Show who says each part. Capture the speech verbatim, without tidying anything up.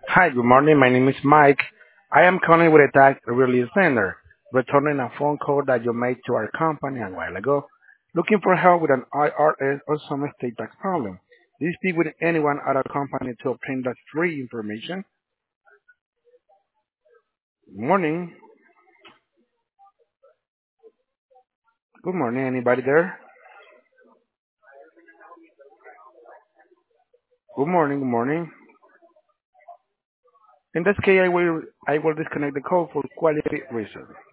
Speaker 1: Hi, good morning. My name is Mike. I am calling with a tax release center, returning a phone call that you made to our company a while ago, looking for help with an I R S or some state tax problem. Do you speak with anyone at our company to obtain that free information? Good morning. Good morning. Anybody there? Good morning. Good morning. In this case, I will I will disconnect the call for quality reason.